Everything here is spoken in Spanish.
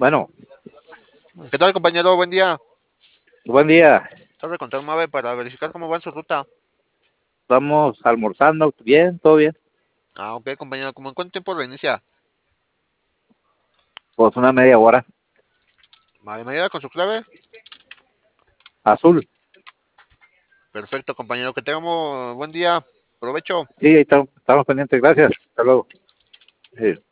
Bueno, ¿Qué tal, compañero? Buen día. buen día. Estás de contar un ave para verificar cómo va en su ruta. Estamos almorzando. Bien, todo bien. Ah, ok, compañero. ¿Cómo en cuánto tiempo reinicia? Pues una media hora. Vale, ¿me ayuda con su clave? Azul. Perfecto, compañero. Que tengamos buen día. Provecho. Sí, ahí estamos pendientes. Gracias. Hasta luego. Sí.